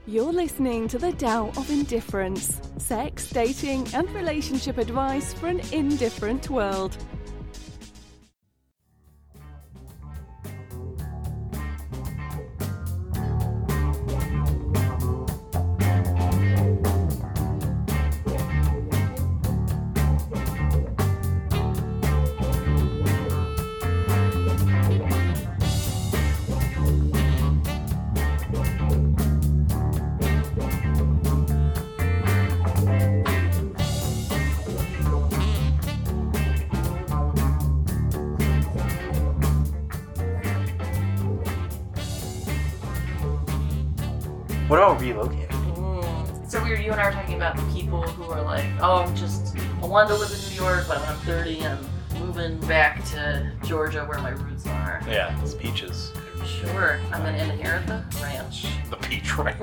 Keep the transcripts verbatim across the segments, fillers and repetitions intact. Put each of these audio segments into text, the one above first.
You're listening to The Tao of Indifference. Sex, dating, and relationship advice for an indifferent world. What about relocating? Mm. So weird, you and I were talking about the people who are like, oh, I'm just, I wanted to live in New York, but when I'm thirty, I'm moving back to Georgia where my roots are. Yeah, it's peaches. Sure, I'm going to inherit the ranch. The peach ranch.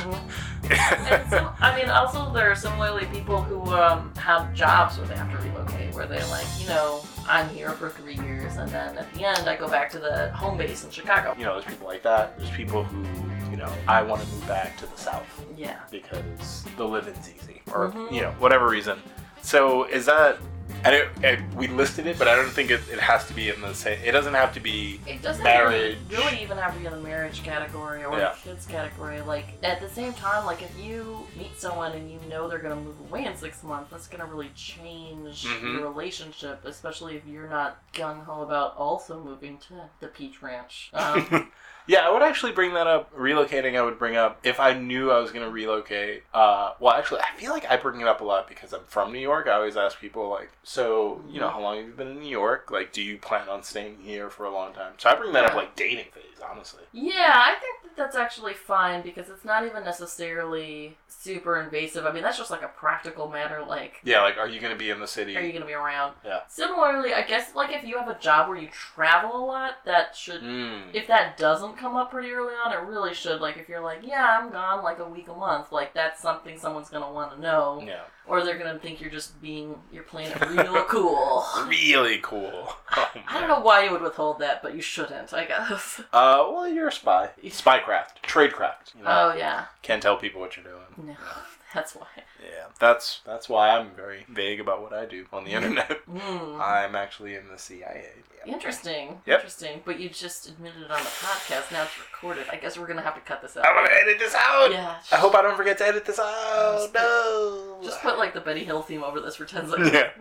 And so, I mean, also there are similarly people who um, have jobs where they have to relocate, where they like, you know, I'm here for three years, and then at the end I go back to the home base in Chicago. You know, there's people like that. There's people who, you know, I want to move back to the South. Yeah. Because the living's easy. Or, Mm-hmm. you know, whatever reason. So is that... I don't, I, we listed it, but I don't think it, it has to be in the same... It doesn't have to be It doesn't marriage. Really, really even have to be in the marriage category or Yeah. the kids category. Like, at the same time, like, if you meet someone and you know they're going to move away in six months, that's going to really change Mhm. your relationship, especially if you're not gung-ho about also moving to the Peach Ranch. Um, Yeah, I would actually bring that up. Relocating, I would bring up if I knew I was going to relocate. Uh, well, actually, I feel like I bring it up a lot because I'm from New York. I always ask people, like, so, you know, how long have you been in New York? Like, do you plan on staying here for a long time? So I bring that up, like, dating phase, honestly. Yeah, I think that that's actually fine because it's not even necessarily super invasive. I mean, that's just like a practical matter, like... Yeah, like, are you going to be in the city? Are you going to be around? Yeah. Similarly, I guess, like, if you have a job where you travel a lot, that should... Mm. If that doesn't come up pretty early on, it really should. Like, if you're like, yeah, I'm gone, like, a week, a month, like, that's something someone's going to want to know. Yeah. Or they're going to think you're just being... You're playing it real cool. Really cool. Oh, I don't know why you would withhold that, but you shouldn't, I guess. Uh, well, you're a spy. Spycraft. Tradecraft. You know? Oh, yeah. Can't tell people what you're doing. No, that's why. Yeah, that's that's why I'm very vague about what I do on the internet. Mm. I'm actually in the C I A. Yeah. Interesting. Yep. Interesting. But you just admitted it on the podcast. Now it's recorded. I guess we're going to have to cut this out. I'm gonna edit this out. Yeah. I hope I don't forget to edit this out. Just No. Just put, like, the Betty Hill theme over this for ten seconds. Yeah.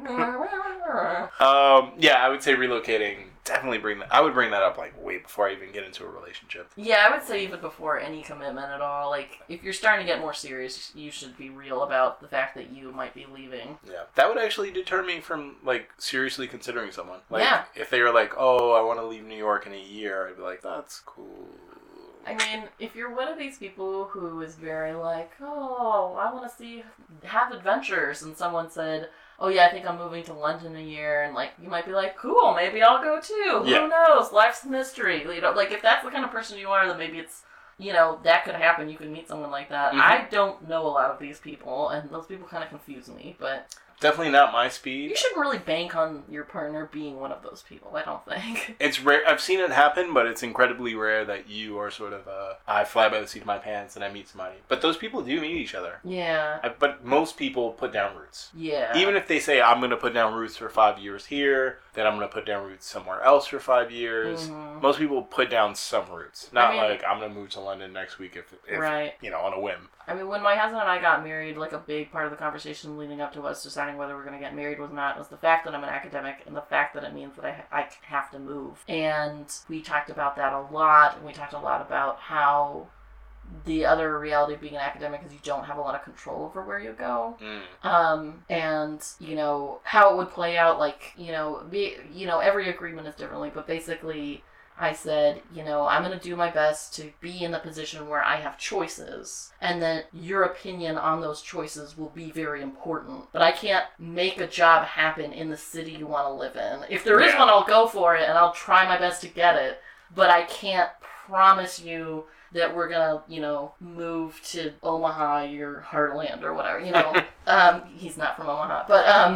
Um. Yeah, I would say relocating. Definitely bring that. I would bring that up like way before I even get into a relationship. Yeah, I would say even before any commitment at all. Like, if you're starting to get more serious, you should be real about the fact that you might be leaving. Yeah, that would actually deter me from like seriously considering someone. Like, Yeah. if they were like, "Oh, I want to leave New York in a year," I'd be like, "That's cool." I mean, if you're one of these people who is very like, oh, I want to see, have adventures, and someone said, oh yeah, I think I'm moving to London in a year, and like, you might be like, cool, maybe I'll go too. Yeah. Who knows? Life's a mystery. You know, like, if that's the kind of person you are, then maybe it's, you know, that could happen. You could meet someone like that. Mm-hmm. I don't know a lot of these people, and those people kind of confuse me, but... Definitely not my speed. You shouldn't really bank on your partner being one of those people, I don't think. It's rare. I've seen it happen, but it's incredibly rare that you are sort of uh, I fly by the seat of my pants and I meet somebody. But those people do meet each other. Yeah. I, but most people put down roots. Yeah. Even if they say, I'm going to put down roots for five years here, then I'm going to put down roots somewhere else for five years. Mhm. Most people put down some roots. Not I mean- like, I'm going to move to London next week if, if Right. you know, on a whim. I mean, when my husband and I got married, like, a big part of the conversation leading up to us deciding whether we're going to get married was not, was the fact that I'm an academic and the fact that it means that I, I have to move. And we talked about that a lot, and we talked a lot about how the other reality of being an academic is you don't have a lot of control over where you go. Mm. Um, and, you know, how it would play out, like, you know, be, you know, every agreement is differently, but basically... I said, you know, I'm going to do my best to be in the position where I have choices, and then your opinion on those choices will be very important. But I can't make a job happen in the city you want to live in. If there is Yeah. one, I'll go for it, and I'll try my best to get it. But I can't promise you that we're going to, you know, move to Omaha, your heartland, or whatever, you know. um, he's not from Omaha. But, um...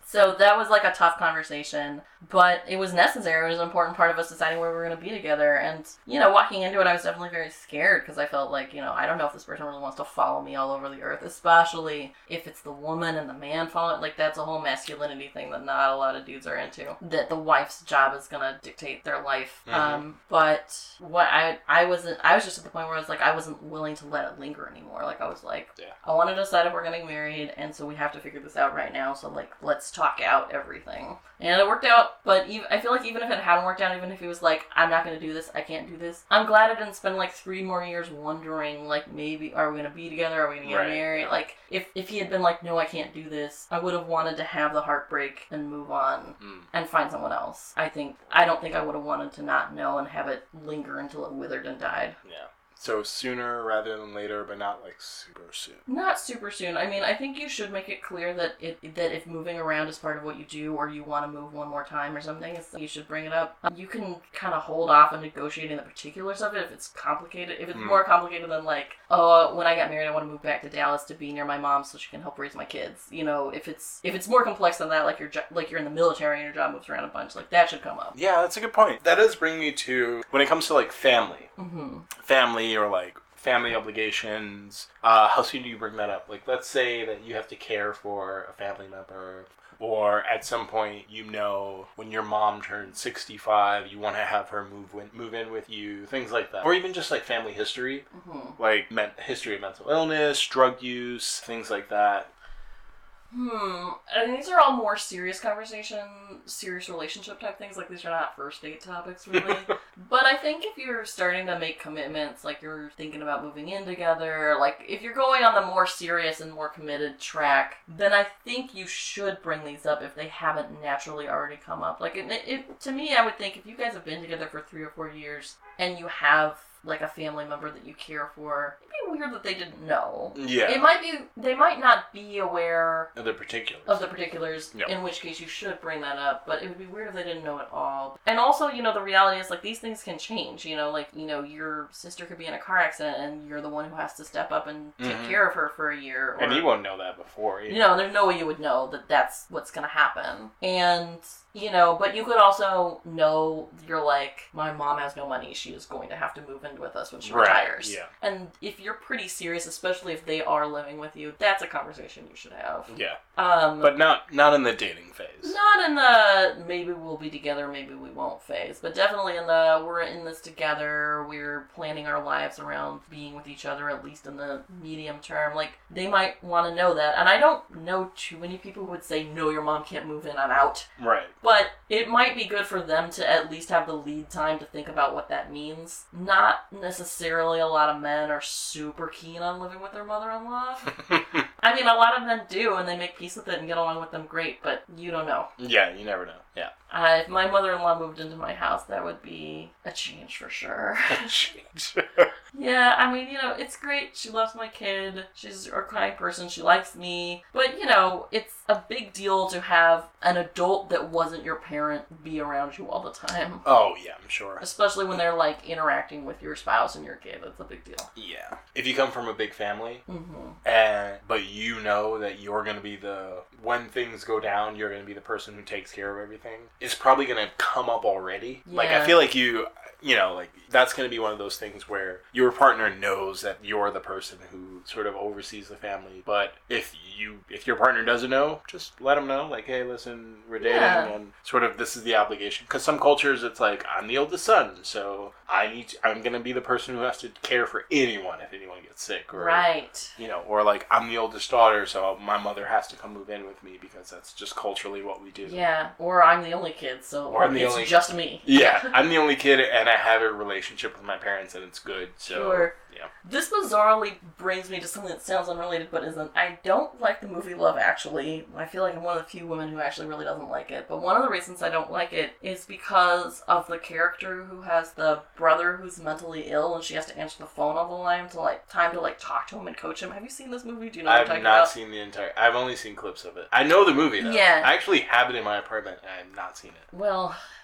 So that was like a tough conversation, but it was necessary. It was an important part of us deciding where we were going to be together. And, you know, walking into it, I was definitely very scared because I felt like, you know, I don't know if this person really wants to follow me all over the earth, especially if it's the woman and the man following. Like, that's a whole masculinity thing that not a lot of dudes are into. That the wife's job is going to dictate their life. Mm-hmm. Um, but what I, I wasn't, I was just at the point where I was like, I wasn't willing to let it linger anymore. Like, I was like, yeah. I want to decide if we're getting married, and so we have to figure this out right now. So, like, let's talk out everything. And it worked out, but even, I feel like even if it hadn't worked out, even if he was like, I'm not going to do this, I can't do this, I'm glad I didn't spend, like, three more years wondering, like, maybe, are we going to be together? Are we going to get right. married? Like, if, if he had been like, no, I can't do this, I would have wanted to have the heartbreak and move on mm. and find someone else. I think, I don't think I would have wanted to not know and have it linger until it withered and died. Yeah. So sooner rather than later, but not like super soon. Not super soon. I mean, I think you should make it clear that it that if moving around is part of what you do, or you want to move one more time or something, it's, you should bring it up. You can kind of hold off on negotiating the particulars of it if it's complicated. If it's mm. more complicated than like, oh, when I got married, I want to move back to Dallas to be near my mom so she can help raise my kids. You know, if it's if it's more complex than that, like you're jo- like you're in the military and your job moves around a bunch, like that should come up. Yeah, that's a good point. That does bring me to when it comes to like family, mm-hmm. family. Or like family obligations, uh, how soon do you bring that up? Like, let's say that you have to care for a family member, or at some point, you know, when your mom turns sixty-five, you want to have her move in, move in with you, things like that. Or even just like family history, mm-hmm. like men- history of mental illness, drug use, things like that. Hmm. And these are all more serious conversation, serious relationship type things. Like, these are not first date topics, really. But I think if you're starting to make commitments, like you're thinking about moving in together, like if you're going on the more serious and more committed track, then I think you should bring these up if they haven't naturally already come up. Like, it, it, to me, I would think if you guys have been together for three or four years and you have like a family member that you care for, it'd be weird that they didn't know. Yeah. It might be, they might not be aware of the particulars. Of the particulars, yep. In which case you should bring that up, but it would be weird if they didn't know at all. And also, you know, the reality is, like, these things can change, you know, like, you know, your sister could be in a car accident and you're the one who has to step up and take mm-hmm. care of her for a year. Or, and you won't know that before either. You know, there's no way you would know that that's what's going to happen. And, you know, but you could also know, you're like, my mom has no money, she is going to have to move in with us when she right. retires. Yeah. And if you're pretty serious, especially if they are living with you, that's a conversation you should have. Yeah. Um, but not not in the dating phase. Not in the maybe we'll be together, maybe we won't phase. But definitely in the we're in this together, we're planning our lives around being with each other, at least in the medium term. Like, they might want to know that. And I don't know too many people who would say, no, your mom can't move in, I'm out. Right. But it might be good for them to at least have the lead time to think about what that means. Not necessarily a lot of men are super keen on living with their mother-in-law. I mean, a lot of them do, and they make peace with it and get along with them great, but you don't know. Yeah, you never know. Yeah. Uh, if my mother-in-law moved into my house, that would be a change for sure. A change. Yeah, I mean, you know, it's great. She loves my kid. She's a kind person. She likes me. But, you know, it's a big deal to have an adult that wasn't your parent be around you all the time. Oh, yeah, I'm sure. Especially when they're, like, interacting with your spouse and your kid. That's a big deal. Yeah. If you come from a big family, mm-hmm. and but you know that you're going to be the, when things go down, you're going to be the person who takes care of everything, it's probably going to come up already. Yeah. Like, I feel like you... You know, like, that's going to be one of those things where your partner knows that you're the person who sort of oversees the family. But if you, if your partner doesn't know, just let them know. Like, hey, listen, we're dating, yeah. and sort of this is the obligation. Because some cultures, it's like, I'm the oldest son, so I need to, I'm going to be the person who has to care for anyone if anyone gets sick. Or, right. You know, or like, I'm the oldest daughter, so my mother has to come move in with me because that's just culturally what we do. Yeah, or I'm the only kid, so or I'm the it's only, just me. Yeah, I'm the only kid, and I have a relationship with my parents, and it's good. So, sure. Yeah. This bizarrely brings me to something that sounds unrelated, but isn't. I don't like the movie Love Actually. I feel like I'm one of the few women who actually really doesn't like it. But one of the reasons I don't like it is because of the character who has the brother who's mentally ill, and she has to answer the phone all the time to like time to like talk to him and coach him. Have you seen this movie? Do you know what I'm talking about? I've not seen the entire. I've only seen clips of it. I know the movie though. Yeah. I actually have it in my apartment, and I have not seen it. Well,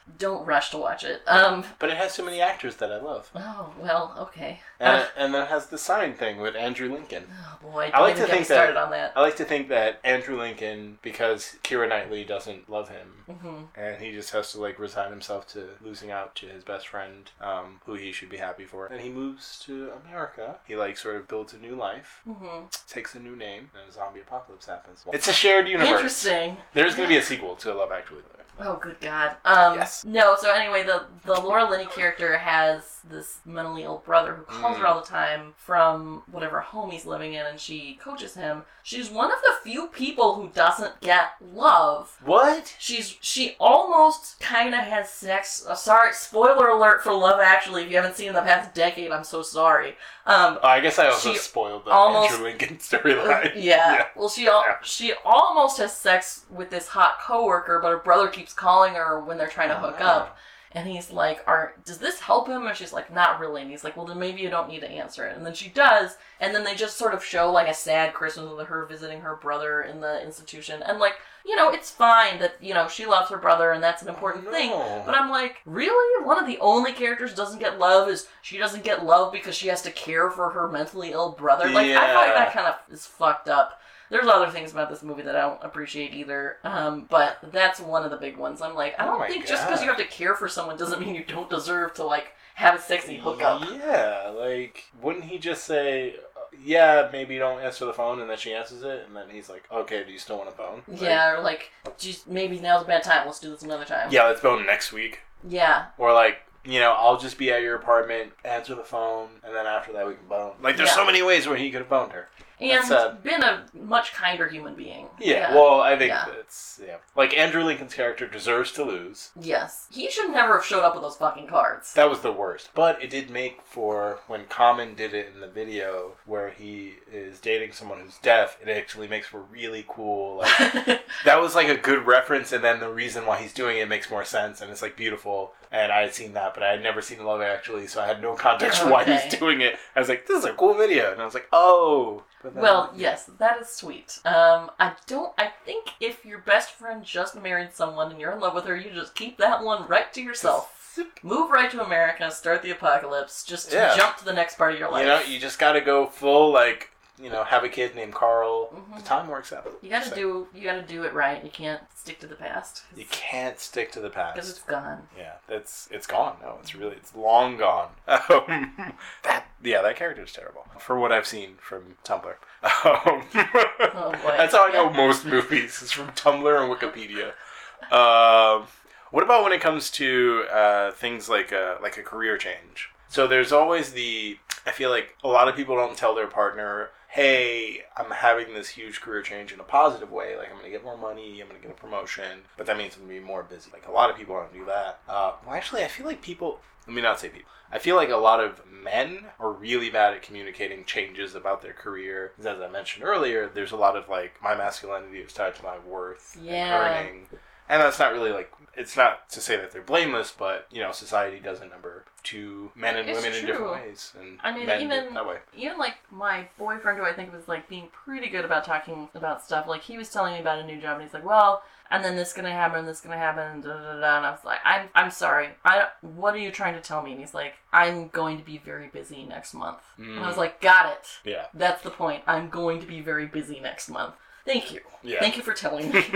don't rush to watch it. Um, but it has so many actors that I love. Oh, well, okay. And, Uh, and then it has the sign thing with Andrew Lincoln. Oh boy, I like don't even to get me think started that on that. I like to think that Andrew Lincoln, because Keira Knightley doesn't love him, Mm-hmm. and he just has to like resign himself to losing out to his best friend, um, who he should be happy for. And he moves to America. He like sort of builds a new life, Mm-hmm. takes a new name, and a zombie apocalypse happens. It's a shared universe. Interesting. There's going to be a sequel to Love Actually. Oh, good God. Um, Yes. No, so anyway, the, the Laura Linney character has this mentally ill brother who calls Mm. her all the time from whatever home he's living in, and she coaches him. She's one of the few people who doesn't get love. What? She's She almost kind of has sex. Uh, sorry, spoiler alert for Love Actually. If you haven't seen it in the past decade, I'm so sorry. Um, Oh, I guess I also She spoiled the almost- Andrew Lincoln storyline. Yeah. Yeah. Well, she al- Yeah. she almost has sex with this hot coworker, but her brother keeps calling her when they're trying to hook Oh. up. And he's like, "Are does this help him?" And she's like, "Not really." And he's like, "Well, then maybe you don't need to answer it." And then she does. And then they just sort of show like a sad Christmas with her visiting her brother in the institution. And like, you know, it's fine that, you know, she loves her brother and that's an important Oh, thing. no. But I'm like, really? One of the only characters who doesn't get love is she doesn't get love because she has to care for her mentally ill brother. Like, I Yeah. find that kind of is fucked up. There's other things about this movie that I don't appreciate either, um, but that's one of the big ones. I'm like, I Oh don't my think just because you God. have to care for someone doesn't mean you don't deserve to, like, have a sexy hookup. Yeah, like, wouldn't he just say, yeah, maybe don't answer the phone, and then she answers it, and then he's like, okay, do you still want to phone? Like, Yeah, or like, geez, maybe now's a bad time. Let's do this another time. Yeah, let's phone next week. Yeah. Or like, you know, I'll just be at your apartment, answer the phone, and then after that we can phone. Like, there's Yeah. so many ways where he could have phoned her. And That's, uh, been a much kinder human being. Yeah, well, I think Yeah. that's, yeah. Like, Andrew Lincoln's character deserves to lose. Yes. He should never have showed up with those fucking cards. That was the worst. But it did make for, when Common did it in the video, where he is dating someone who's deaf, it actually makes for really cool, like, that was like a good reference, and then the reason why he's doing it makes more sense, and it's like beautiful. And I had seen that, but I had never seen Love Actually, so I had no context for why Okay. he's doing it. I was like, this is a cool video. And I was like, oh. But then- Well, yes, that is sweet. Um, I don't, I think if your best friend just married someone and you're in love with her, you just keep that one right to yourself. Move right to America, start the apocalypse, just Yeah. jump to the next part of your life. You know, you just gotta go full, like, you know, have a kid named Carl. Mhm. The time works out. You gotta So, do, you gotta do it right. You can't stick to the past. You can't stick to the past. Because it's gone. Yeah, that's it's gone. No, it's really it's long gone. Um, that yeah, that character is terrible for what I've seen from Tumblr. Um, Oh, boy. That's how I know Yeah. most movies is from Tumblr and Wikipedia. Um, what about when it comes to uh, things like a, like a career change? So there's always the I feel like a lot of people don't tell their partner, hey, I'm having this huge career change in a positive way. Like, I'm going to get more money, I'm going to get a promotion, but that means I'm going to be more busy. Like, a lot of people don't do that. Uh, well, actually, I feel like people, let me not say people. I feel like a lot of men are really bad at communicating changes about their career. Because as I mentioned earlier, there's a lot of, like, my masculinity is tied to my worth Yeah. and earning. And that's not really, like, it's not to say that they're blameless, but, you know, society does a number to men and It's women in true. different ways. And I mean, men do even- it that way. Even, like, my boyfriend, who I think was, like, being pretty good about talking about stuff, like, he was telling me about a new job, and he's like, well, and then this gonna happen, and this gonna happen, and da da da, and I was like, I'm, I'm sorry, I, what are you trying to tell me? And he's like, I'm going to be very busy next month. And I was Mm. like, got it. Yeah. That's the point. I'm going to be very busy next month. Thank you. Yeah. Thank you for telling me.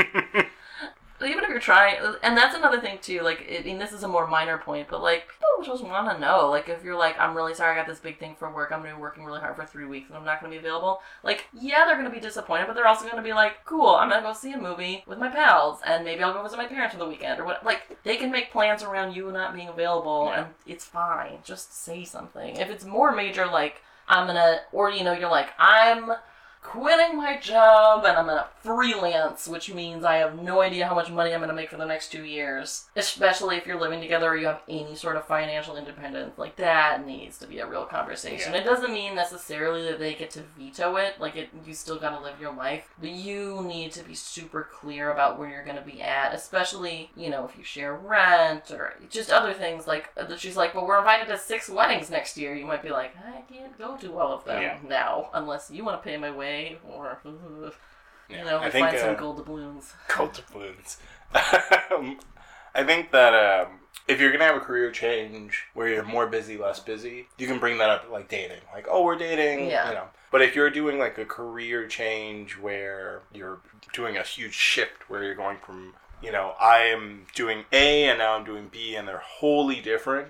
Even if you're trying, and that's another thing too, like, I mean, this is a more minor point, but, like, people just want to know, like, if you're like, I'm really sorry I got this big thing for work, I'm going to be working really hard for three weeks, and I'm not going to be available, like, yeah, they're going to be disappointed, but they're also going to be like, cool, I'm going to go see a movie with my pals, and maybe I'll go visit my parents for the weekend, or what, like, they can make plans around you not being available, Yeah. and it's fine, just say something. If it's more major, like, I'm going to, or, you know, you're like, I'm quitting my job and I'm gonna freelance, which means I have no idea how much money I'm gonna make for the next two years. Especially if you're living together or you have any sort of financial independence. Like, that needs to be a real conversation. Yeah. It doesn't mean necessarily that they get to veto it. Like, it, you still gotta live your life. But you need to be super clear about where you're gonna be at. Especially, you know, if you share rent or just other things. Like, she's like, well, we're invited to six weddings next year. You might be like, I can't go to all of them Yeah. now unless you want to pay my way. Or, you Yeah. know, I we think, find some uh, gold doubloons. Gold doubloons. um, I think that um, if you're going to have a career change where you're more busy, less busy, you can bring that up like dating. Like, oh, we're dating, Yeah. you know. But if you're doing like a career change where you're doing a huge shift where you're going from, you know, I am doing A and now I'm doing B and they're wholly different,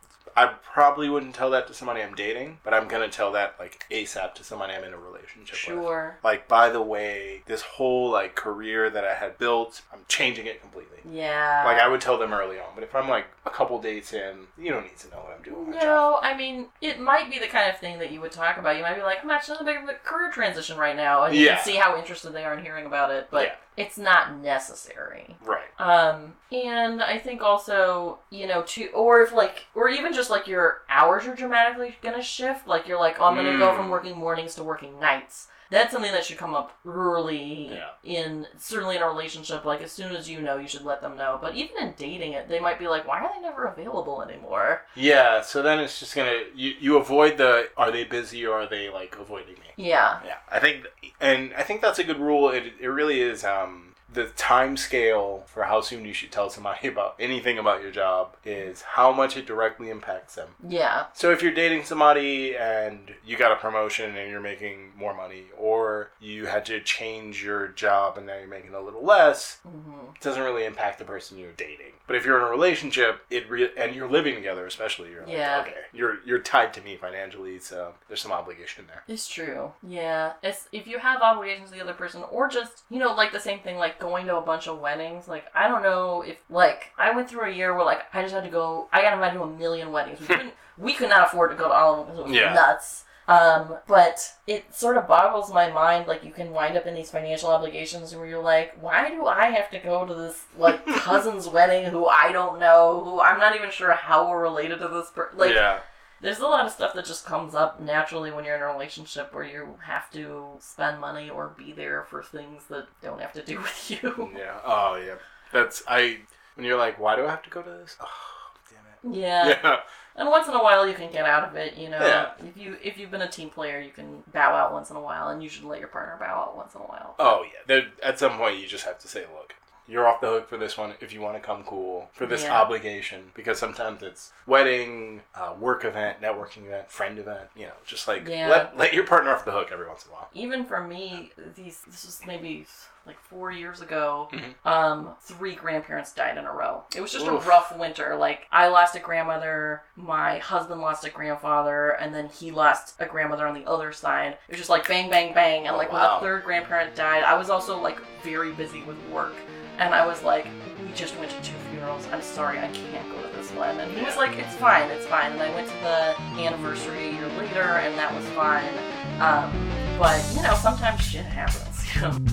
I probably wouldn't tell that to somebody I'm dating, but I'm going to tell that, like, ASAP to somebody I'm in a relationship Sure. with. Sure. Like, by the way, this whole, like, career that I had built, I'm changing it completely. Yeah. Like, I would tell them early on, but if I'm, like, a couple dates in, you don't need to know what I'm doing with my job. No, I mean, it might be the kind of thing that you would talk about. You might be like, I'm actually in a big of a career transition right now, and you Yeah. can see how interested they are in hearing about it, but Yeah. it's not necessary. Right. Um, and I think also, you know, to, or if like, or even just like your hours are dramatically gonna shift, like you're like, oh, I'm gonna Mm. go from working mornings to working nights. That's something that should come up early Yeah. in, certainly in a relationship, like as soon as you know, you should let them know. But even in dating it, they might be like, why are they never available anymore? Yeah, so then it's just gonna, you, you avoid the, are they busy or are they, like, avoiding me? Yeah. Yeah, I think, and I think that's a good rule. It it really is, um, the time scale for how soon you should tell somebody about anything about your job is how much it directly impacts them. Yeah. So if you're dating somebody and you got a promotion and you're making more money, or you had to change your job and now you're making a little less, Mm-hmm. it doesn't really impact the person you're dating. But if you're in a relationship, it re- and you're living together, especially, you're like, Yeah. okay, you're you're tied to me financially, so there's some obligation there. It's true. Yeah. It's, if you have obligations to the other person, or just, you know, like the same thing, like going to a bunch of weddings. Like, I don't know if, like, I went through a year where, like, I just had to go, I got invited to a million weddings. We couldn't, we could not afford to go to all of them because it was Yeah. nuts. Um, but it sort of boggles my mind, like, you can wind up in these financial obligations where you're like, why do I have to go to this, like, cousin's wedding who I don't know, who I'm not even sure how we're related to this person? Like, yeah. there's a lot of stuff that just comes up naturally when you're in a relationship where you have to spend money or be there for things that don't have to do with you. Yeah. Oh, yeah. That's, I, when you're like, why do I have to go to this? Oh, damn it. Yeah. Yeah. And once in a while you can get out of it, you know. Yeah. If you if you've been a team player, you can bow out once in a while, and you should let your partner bow out once in a while. Oh, yeah. There, at some point, you just have to say, look, you're off the hook for this one if you want to come cool, for this Yeah. obligation, because sometimes it's wedding, uh, work event, networking event, friend event, you know, just like, Yeah. let, let your partner off the hook every once in a while. Even for me, these this was maybe like four years ago, Mhm. um, three grandparents died in a row. It was just Oof. a rough winter. Like, I lost a grandmother, my husband lost a grandfather, and then he lost a grandmother on the other side. It was just like bang, bang, bang. And Oh, like wow. when the third grandparent died, I was also like very busy with work. And I was like, we just went to two funerals. I'm sorry, I can't go to this one. And he was Yeah. like, it's fine, it's fine. And I went to the anniversary a year later, and that was fine. Um, but, you know, sometimes shit happens, you know.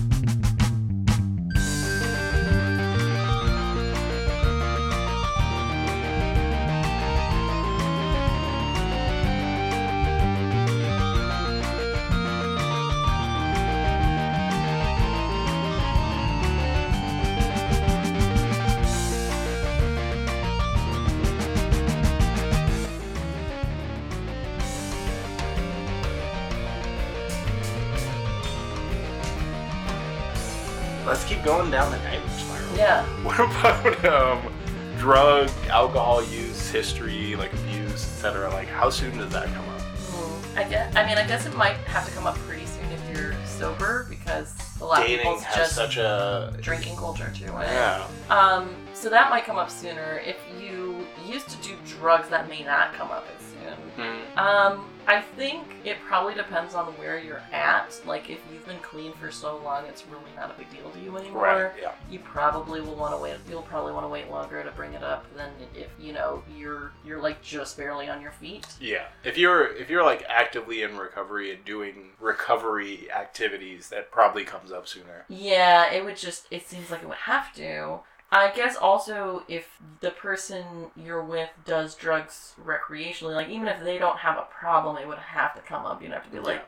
Let's keep going down the nightmare spiral. Yeah. What about um, drug, alcohol use, history, like abuse, et cetera? Like, how soon does that come up? Mm, I guess. I mean, I guess it might have to come up pretty soon if you're sober, because a lot Dating of people's has just such a drinking culture too. Right? yeah. Um. So that might come up sooner. If you used to do drugs, that may not come up as soon. Mm. Um. I think it probably depends on where you're at. Like, if you've been clean for so long, it's really not a big deal to you anymore. Right. Yeah. You probably will want to wait. You'll probably want to wait longer to bring it up than if you know you're you're like just barely on your feet. Yeah. If you're if you're like actively in recovery and doing recovery activities, that probably comes up sooner. Yeah, it would just. It seems like it would have to. I guess also if the person you're with does drugs recreationally, like even if they don't have a problem, it would have to come up. You'd have to be like,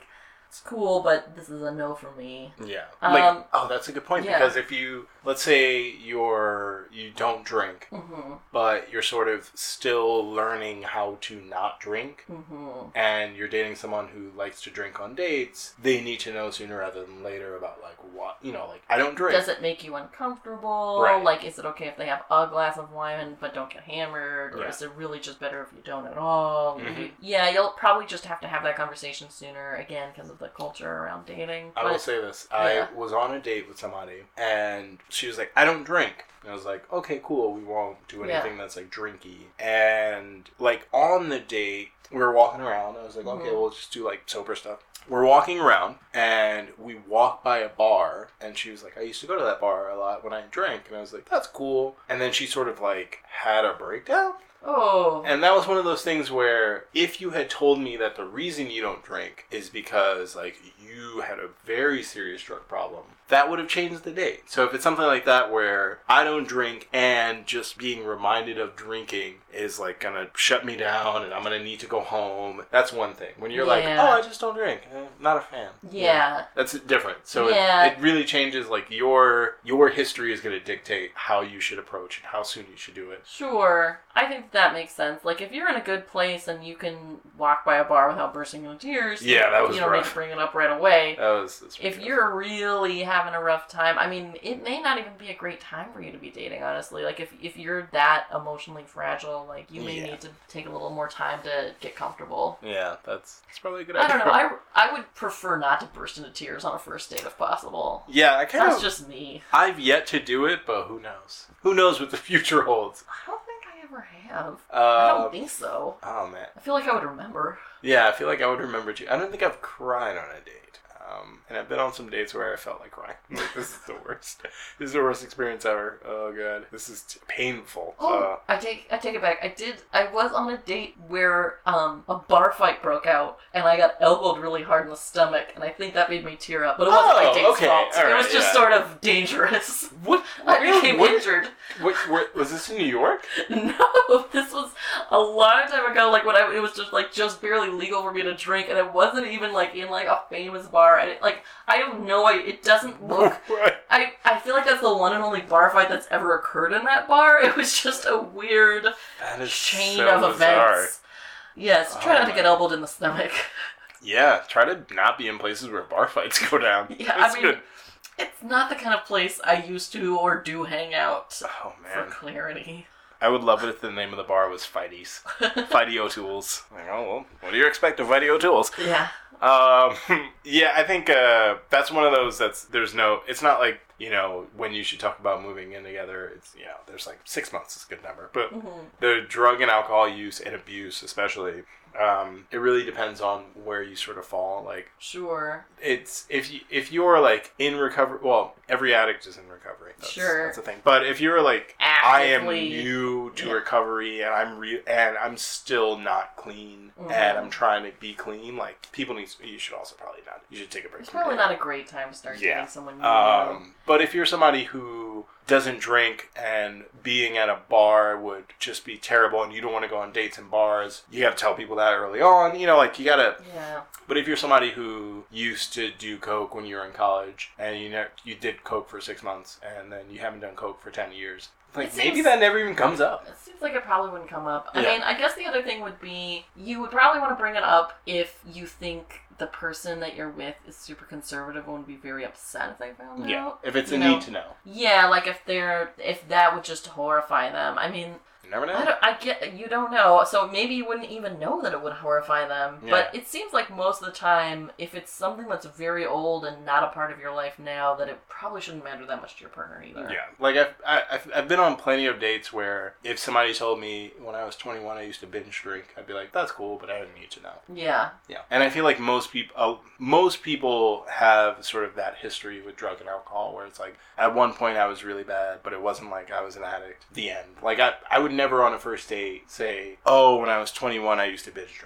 it's cool, but this is a no for me. Yeah. Um, Like, oh, that's a good point, yeah. because if you, let's say you're, you don't drink, Mm-hmm. but you're sort of still learning how to not drink, Mm-hmm. and you're dating someone who likes to drink on dates, they need to know sooner rather than later about, like, what, you know, like, I don't drink. Does it make you uncomfortable? Right. Like, is it okay if they have a glass of wine but don't get hammered? Or Yeah. is it really just better if you don't at all? Mhm. Yeah, you'll probably just have to have that conversation sooner, again, because of the culture around dating. I But will say this. yeah. I was on a date with somebody, and she was like, I don't drink. And I was like, okay, cool. We won't do Yeah. anything that's, like, drinky. And, like, on the date, we were walking around. I was like, okay, Mhm. we'll just do, like, sober stuff. We're walking around, and we walk by a bar, and she was like, I used to go to that bar a lot when I drank. And I was like, that's cool. And then she sort of, like, had a breakdown. Oh. And that was one of those things where if you had told me that the reason you don't drink is because, like, you had a very serious drug problem, that would have changed the date. So if it's something like that where I don't drink and just being reminded of drinking is, like, gonna shut me down and I'm gonna need to go home, that's one thing. When you're like, Yeah. oh, I just don't drink, eh, not a fan. Yeah. That's different. So Yeah. it, it really changes, like, your your history is going to dictate how you should approach and how soon you should do it. Sure. I think that makes sense. Like, if you're in a good place and you can walk by a bar without bursting into tears, Yeah, that was you don't need rough. to bring it up right away. That was, that's If really you're really having a rough time, I mean, it may not even be a great time for you to be dating, honestly. Like, if if you're that emotionally fragile, like, you may Yeah. need to take a little more time to get comfortable. Yeah, that's that's probably a good I idea. don't know. I, I would prefer not to burst into tears on a first date if possible. yeah, I kind That's of. just me. I've yet to do it, but who knows? Who knows what the future holds? I don't think I ever have. I Uh, don't think so. oh man, I feel like I would remember. yeah, I feel like I would remember too. I don't think I've cried on a date. Um, and I've been on some dates where I felt like crying. Like, this is the worst. This is the worst experience ever. Oh god, this is t- painful. Oh, Uh, I take I take it back. I did. I was on a date where um a bar fight broke out, and I got elbowed really hard in the stomach, and I think that made me tear up. But it wasn't Oh, my date's okay. fault. All it was right, just yeah. sort of dangerous. what? I really? became What- injured. What, what, was this in New York? No, this was a long time ago. Like when I, it was just like just barely legal for me to drink, and it wasn't even like in like a famous bar. And it, like I have no idea. It doesn't look. What? I I feel like that's the one and only bar fight that's ever occurred in that bar. It was just a weird That is chain so of bizarre. events. Yes, try Oh not to my- get elbowed in the stomach. Yeah, try to not be in places where bar fights go down. Yeah, That's I mean, good. it's not the kind of place I used to or do hang out. Oh For man, clarity. I would love it if the name of the bar was Fighties. Fighty O'Toole's. Like, oh well, what do you expect of Fighty O'Toole's? Yeah. Um, yeah, I think uh, that's one of those that's, there's no, it's not like, you know, when you should talk about moving in together, it's, you know, there's like six months is a good number. But Mhm. the drug and alcohol use and abuse, especially, um, it really depends on where you sort of fall. Like, Sure. it's, if you, if you're like in recovery, well, every addict is in recovery. That's, Sure. That's the thing. But if you're like, I am Actively. new to Yeah. recovery and I'm re- and I'm still not clean Mhm. and I'm trying to be clean, like, people need, you should also probably not, you should take a break. It's from probably dating. not a great time to start Yeah. dating someone new. Um, but if you're somebody who doesn't drink and being at a bar would just be terrible and you don't want to go on dates and bars, you gotta tell people that early on. You know, like, you gotta... yeah. But if you're somebody who used to do coke when you were in college and you ne- you did coke for six months and then you haven't done coke for ten years, like, It maybe seems- that never even comes up. It seems like it probably wouldn't come up. I Yeah. mean, I guess the other thing would be you would probably want to bring it up if you think the person that you're with is super conservative and would be very upset if they found Yeah, out. if it's a You know? need to know. Yeah, like if they're if that would just horrify them. I mean, You never know. I don't. I get you don't know, so maybe you wouldn't even know that it would horrify them. Yeah. But it seems like most of the time, if it's something that's very old and not a part of your life now, that it probably shouldn't matter that much to your partner either. Yeah, like I've, I- I've I've been on plenty of dates where if somebody told me when I was twenty-one I used to binge drink, I'd be like, that's cool, but I didn't need to know. Yeah. Yeah, and I feel like most people uh, most people have sort of that history with drug and alcohol where it's like at one point I was really bad, but it wasn't like I was an addict. The end. Like I I would never on a first date say, oh, when I was twenty-one I used to binge drink.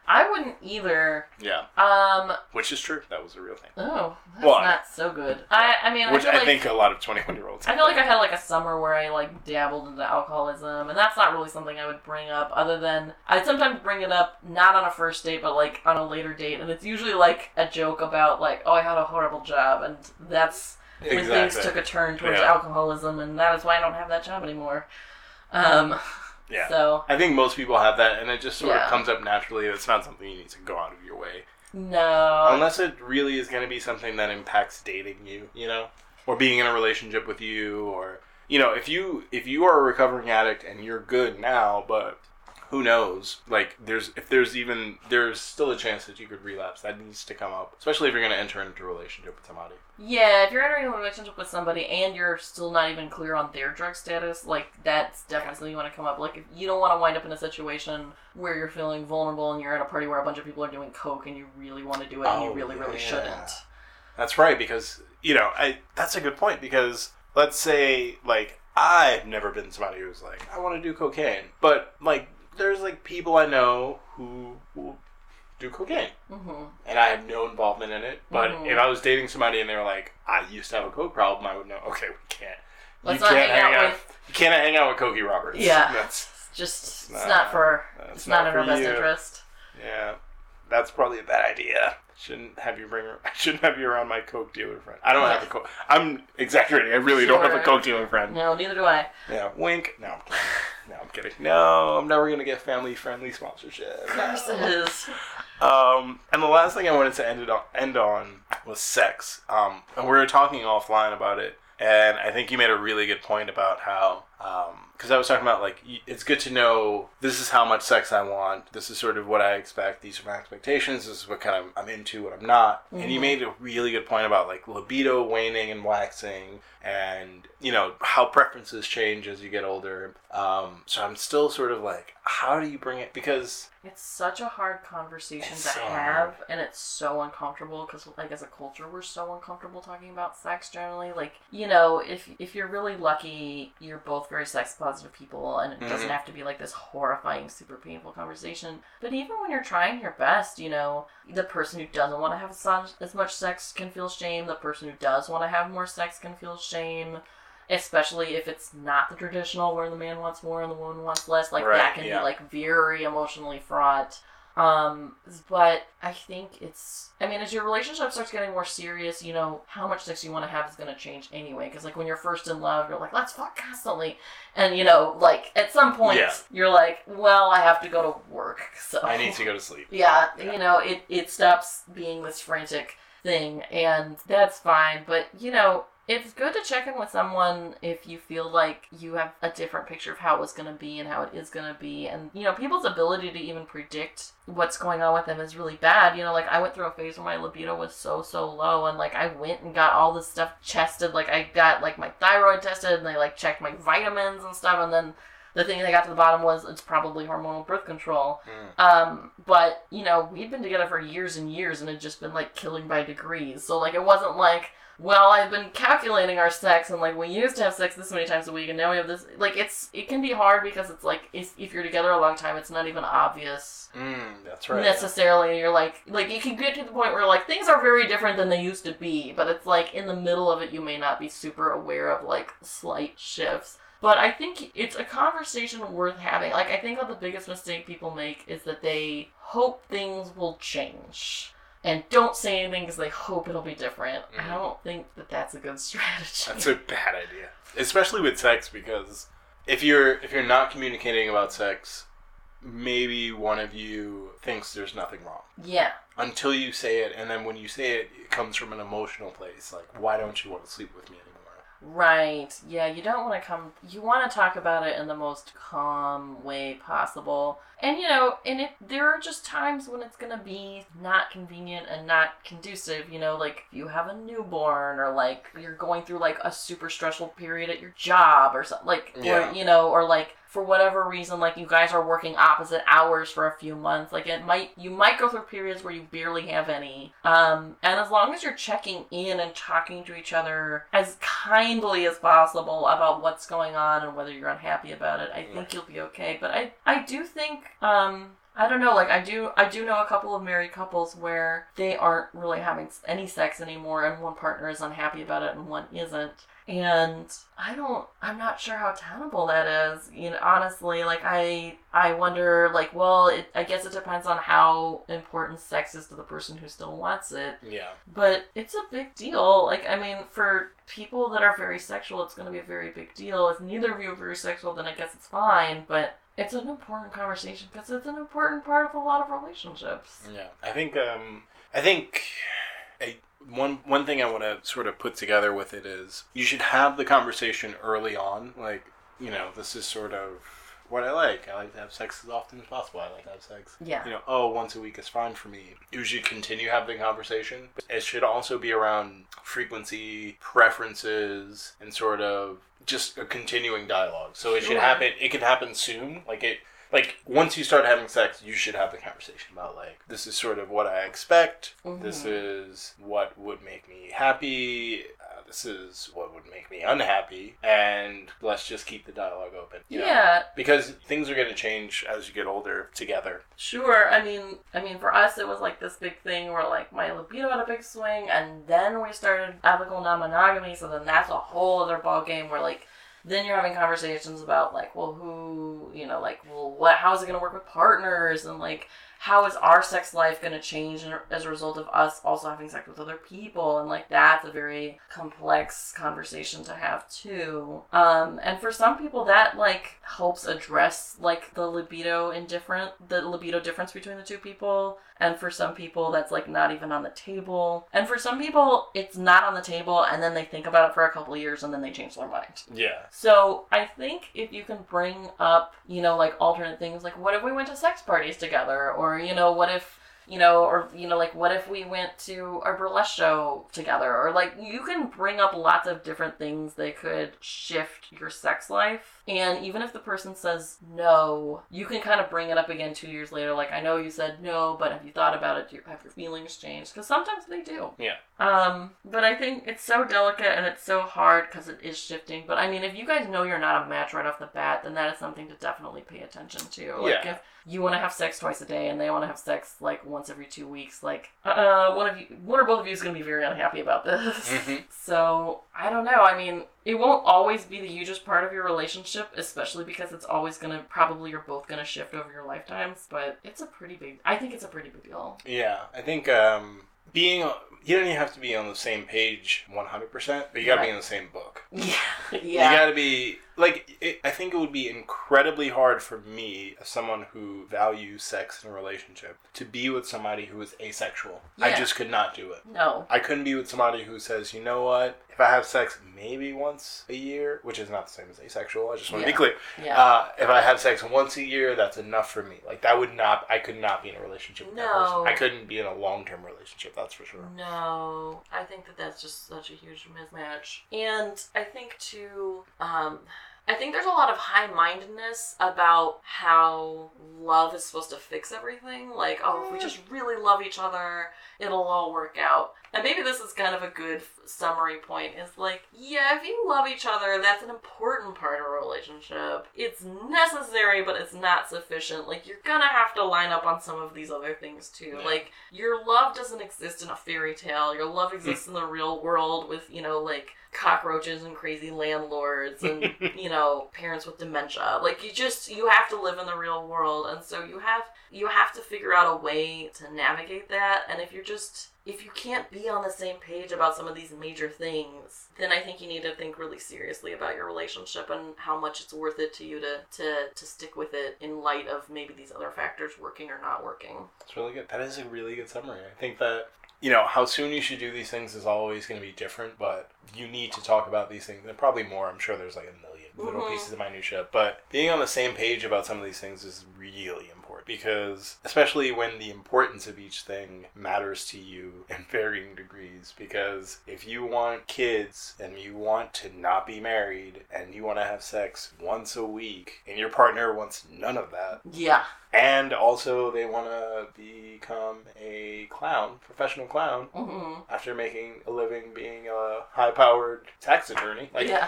I wouldn't either. Yeah. Um, Which is true. That was a real thing. Oh, that's well, not so good. I, I mean, which I, feel I like, think a lot of twenty-one-year-olds. I feel like I had like a summer where I like dabbled into alcoholism, and that's not really something I would bring up. Other than I'd sometimes bring it up not on a first date, but like on a later date, and it's usually like a joke about like, oh, I had a horrible job, and that's when exactly. things took a turn towards yeah. alcoholism, and that is why I don't have that job anymore. Um, yeah. So I think most people have that, and it just sort yeah. of comes up naturally. It's not something you need to go out of your way. No. Unless it really is going to be something that impacts dating you, you know? Or being in a relationship with you, or, you know, if you if you are a recovering addict and you're good now, but who knows? Like, there's if there's even, there's still a chance that you could relapse. That needs to come up. Especially if you're going to enter into a relationship with somebody. Yeah, if you're entering a relationship with somebody and you're still not even clear on their drug status, like, that's definitely something you want to come up. Like, if you don't want to wind up in a situation where you're feeling vulnerable and you're at a party where a bunch of people are doing coke and you really want to do it and Oh, you really, yeah. really shouldn't. That's right, because, you know, I that's a good point, because let's say, like, I've never been somebody who's like, I want to do cocaine. But, like, there's, like, people I know who will do cocaine. Mm-hmm. And I have no involvement in it. But Mm-hmm. if I was dating somebody and they were like, I used to have a coke problem, I would know, okay, we can't. Let's you not can't hang out with... You can't hang out with Cokey Roberts. Yeah. That's, Just, Nah, it's not for... that's It's not, not in our for best you. interest. yeah. That's probably a bad idea. Shouldn't have you bring her, I shouldn't have you around my coke dealer friend. I don't have a coke. I'm exaggerating. I really don't have a Sure. coke dealer friend. No, neither do I. Yeah, wink. No, I'm kidding. No, I'm kidding. No, I'm never gonna get family-friendly sponsorship. Of course it is. Um, and the last thing I wanted to end it on, end on was sex. Um, and we were talking offline about it, and I think you made a really good point about how, um, because I was talking about, like, y- it's good to know this is how much sex I want. This is sort of what I expect. These are my expectations. This is what kind of I'm into, what I'm not. Mm-hmm. And you made a really good point about, like, libido waning and waxing, and, you know, how preferences change as you get older. Um, so I'm still sort of like, how do you bring it? Because It's such a hard conversation It's to so have, hard. and it's so uncomfortable because, like, as a culture, we're so uncomfortable talking about sex generally. Like, you know, if if you're really lucky, you're both very sex positive people, and it Mhm. doesn't have to be like this horrifying, super painful conversation. But even when you're trying your best, you know, the person who doesn't want to have as as much sex can feel shame. The person who does want to have more sex can feel shame. Especially if it's not the traditional where the man wants more and the woman wants less. Like, Right, that can yeah. be, like, very emotionally fraught. Um, but I think it's, I mean, as your relationship starts getting more serious, you know, how much sex you want to have is going to change anyway. Because, like, when you're first in love, you're like, let's fuck constantly. And, you know, like, at some point, Yeah. you're like, well, I have to go to work, so. I need to go to sleep. Yeah, Yeah. you know, it, it stops being this frantic thing, and that's fine. But, you know, it's good to check in with someone if you feel like you have a different picture of how it was going to be and how it is going to be. And, you know, people's ability to even predict what's going on with them is really bad. You know, like, I went through a phase where my libido was so, so low, and, like, I went and got all this stuff tested. Like, I got, like, my thyroid tested, and they, like, checked my vitamins and stuff, and then the thing they got to the bottom was it's probably hormonal birth control. Mm. Um, but, you know, we'd been together for years and years, and had just been, like, killing by degrees. So, like, it wasn't like, well, I've been calculating our sex, and, like, we used to have sex this many times a week, and now we have this. Like, it's it can be hard because it's, like, if, if you're together a long time, it's not even obvious Mm, that's right. necessarily. You're, like, like, you can get to the point where, like, things are very different than they used to be, but it's, like, in the middle of it, you may not be super aware of, like, slight shifts. But I think it's a conversation worth having. Like, I think that the biggest mistake people make is that they hope things will change. And don't say anything because they hope it'll be different. Mm-hmm. I don't think that that's a good strategy. That's a bad idea, especially with sex, because if you're if you're not communicating about sex, maybe one of you thinks there's nothing wrong Yeah. until you say it, and then when you say it, it comes from an emotional place. Like, why don't you want to sleep with me anymore? Right. Yeah, you don't want to come... You want to talk about it in the most calm way possible. And, you know, and it there are just times when it's going to be not convenient and not conducive. You know, like, if you have a newborn, or, like, you're going through, like, a super stressful period at your job, or something. Like, Yeah. or, you know, or, like, for whatever reason, like, you guys are working opposite hours for a few months. Like, it might... You might go through periods where you barely have any. Um, and as long as you're checking in and talking to each other as kindly as possible about what's going on and whether you're unhappy about it, I think you'll be okay. But I, I do think, um, I don't know, like, I do I do know a couple of married couples where they aren't really having any sex anymore, and one partner is unhappy about it and one isn't. And I don't, I'm not sure how tenable that is. You know, honestly, like, I, I wonder, like, well, it, I guess it depends on how important sex is to the person who still wants it. Yeah. But it's a big deal. Like, I mean, for people that are very sexual, it's going to be a very big deal. If neither of you are very sexual, then I guess it's fine. But it's an important conversation because it's an important part of a lot of relationships. Yeah. I think, um, I think... I, One one thing I want to sort of put together with it is you should have the conversation early on. Like, you know, this is sort of what I like. I like to have sex as often as possible. I like to have sex. Yeah. You know, oh, once a week is fine for me. You should continue having the conversation. It should also be around frequency, preferences, and sort of just a continuing dialogue. So it should Sure. happen. It can happen soon. Like it. Like, once you start having sex, you should have the conversation about, like, this is sort of what I expect. Mm-hmm. This is what would make me happy. Uh, this is what would make me unhappy. And let's just keep the dialogue open. you know? Yeah. Because things are going to change as you get older together. Sure. I mean, I mean, for us, it was like this big thing where, like, my libido had a big swing, and then we started ethical non-monogamy, so then that's a whole other ballgame where, like, then you're having conversations about, like, well, who, you know, like, well, what, how is it going to work with partners? And, like, how is our sex life going to change as a result of us also having sex with other people? And, like, that's a very complex conversation to have, too. Um, and for some people, that, like, helps address, like, the libido indifferent, the libido difference between the two people. And for some people, that's, like, not even on the table. And for some people, it's not on the table, and then they think about it for a couple of years, and then they change their mind. Yeah. So I think if you can bring up, you know, like, alternate things, like, what if we went to sex parties together? Or, you know, what if, you know, or, you know, like, what if we went to a burlesque show together? Or, like, you can bring up lots of different things that could shift your sex life. And even if the person says no, you can kind of bring it up again two years later. Like, I know you said no, but have you thought about it? Do you, have your feelings changed? Because sometimes they do. Yeah. Um, but I think it's so delicate and it's so hard because it is shifting. But I mean, if you guys know you're not a match right off the bat, then that is something to definitely pay attention to. Like, Yeah. if you want to have sex twice a day and they want to have sex like once every two weeks, like, uh, one of you, one or both of you is going to be very unhappy about this. Mm-hmm. So, I don't know. I mean, it won't always be the hugest part of your relationship, especially because it's always going to, probably you're both going to shift over your lifetimes, but it's a pretty big, I think it's a pretty big deal. Yeah. I think, um, being, you don't even have to be on the same page one hundred percent, but you gotta Right. be in the same book. Yeah. You Yeah. gotta be, like, it, I think it would be incredibly hard for me, as someone who values sex in a relationship, to be with somebody who is asexual. I Yeah. just could not do it. No. I couldn't be with somebody who says, you know what, if I have sex maybe once a year, which is not the same as asexual, I just want to Yeah. be clear. Yeah. Uh, if I have sex once a year, that's enough for me. Like, that would not, I could not be in a relationship with that No. person. I couldn't be in a long-term relationship, that's for sure. No, I think that that's just such a huge mismatch. And I think, too, um, I think there's a lot of high-mindedness about how love is supposed to fix everything. Like, oh, if we just really love each other, it'll all work out. And maybe this is kind of a good summary point, is like, yeah, if you love each other, that's an important part of a relationship. It's necessary, but it's not sufficient. Like, you're gonna have to line up on some of these other things, too. Yeah. Like, your love doesn't exist in a fairy tale. Your love exists in the real world with, you know, like, cockroaches and crazy landlords and, you know, parents with dementia. Like, you just, you have to live in the real world, and so you have, you have to figure out a way to navigate that, and if you're just, if you can't be on the same page about some of these major things, then I think you need to think really seriously about your relationship and how much it's worth it to you to, to, to stick with it in light of maybe these other factors working or not working. That's really good. That is a really good summary. I think that, you know, how soon you should do these things is always going to be different, but you need to talk about these things, and probably more. I'm sure there's like a million little Mhm. pieces of minutia, but being on the same page about some of these things is really important, because especially when the importance of each thing matters to you in varying degrees, because if you want kids and you want to not be married and you want to have sex once a week and your partner wants none of that, Yeah. and also they want to become a clown, professional clown, Mm-hmm. after making a living being a high-powered tax attorney. Like, Yeah.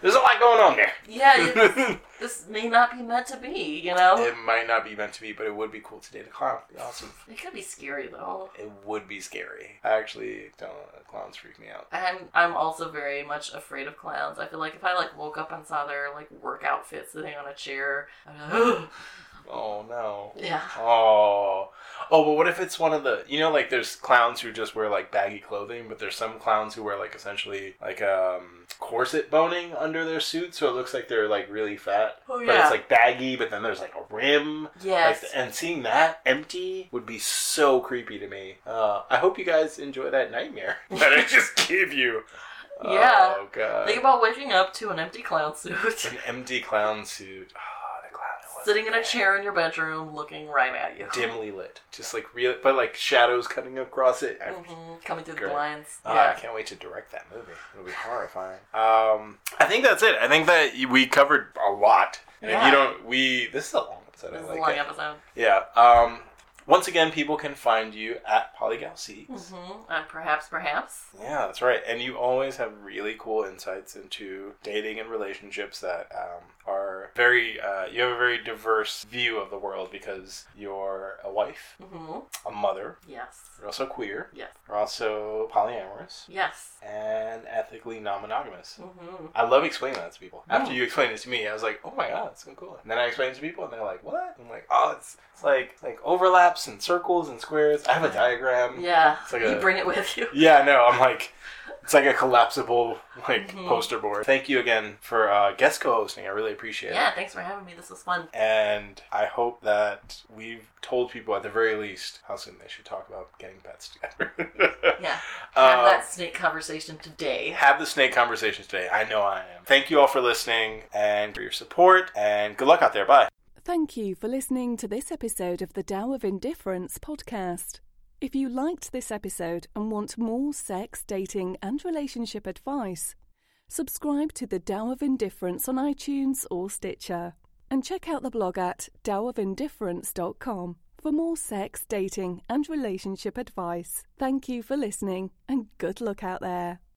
There's a lot going on there. Yeah, it, this may not be meant to be, you know? It might not be meant to be, but it would be cool to date a clown. It'd be awesome. It could be scary, though. It would be scary. I actually don't know. Clowns freak me out. I'm I'm also very much afraid of clowns. I feel like if I, like, woke up and saw their, like, work outfit sitting on a chair, I'd be like, ugh. Oh, no. Yeah. Oh. Oh, but what if it's one of the... You know, like, there's clowns who just wear, like, baggy clothing, but there's some clowns who wear, like, essentially, like, um, corset boning under their suit, so it looks like they're, like, really fat. Oh, yeah. But it's, like, baggy, but then there's, like, a rim. Yes. Like, and seeing that empty would be so creepy to me. Uh, I hope you guys enjoy that nightmare that I just gave you. Yeah. Oh, God. Think about waking up to an empty clown suit. An empty clown suit. Sitting in a chair in your bedroom, looking right at you. Dimly lit. Just like real, but like shadows cutting across it. Mm-hmm. Coming through Great. the blinds. Uh, Yeah. I can't wait to direct that movie. It'll be horrifying. Um, I think that's it. I think that we covered a lot. And Yeah. if you don't, we, this is a long episode. This I is like a long it. episode. Yeah. Um, once again, people can find you at Polygal Seeks. Mm-hmm. And perhaps, perhaps. Yeah, that's right. And you always have really cool insights into dating and relationships that um, are very, uh, you have a very diverse view of the world because you're a wife, Mm-hmm. a mother, Yes. you're also queer, Yes. you're also polyamorous, Yes. and ethically non-monogamous. Mm-hmm. I love explaining that to people. After Mm. you explain it to me, I was like, oh my god, it's so cool. And then I explain it to people, and they're like, what? I'm like, oh, it's, it's like like overlaps and circles and squares. I have a diagram. Yeah. It's like you a- bring it with you. Yeah, no, I'm like, it's like a collapsible like Mhm. poster board. Thank you again for uh, guest co-hosting. I really appreciate it. Yeah, thanks for having me. This was fun. And I hope that we've told people at the very least how soon they should talk about getting pets together. Yeah. Have Um, that snake conversation today. Have the snake conversations today. I know I am. Thank you all for listening and for your support, and good luck out there. Bye. Thank you for listening to this episode of the Tao of Indifference podcast. If you liked this episode and want more sex, dating, and relationship advice, subscribe to the Tao of Indifference on iTunes or Stitcher. And check out the blog at tao of indifference dot com for more sex, dating, and relationship advice. Thank you for listening, and good luck out there.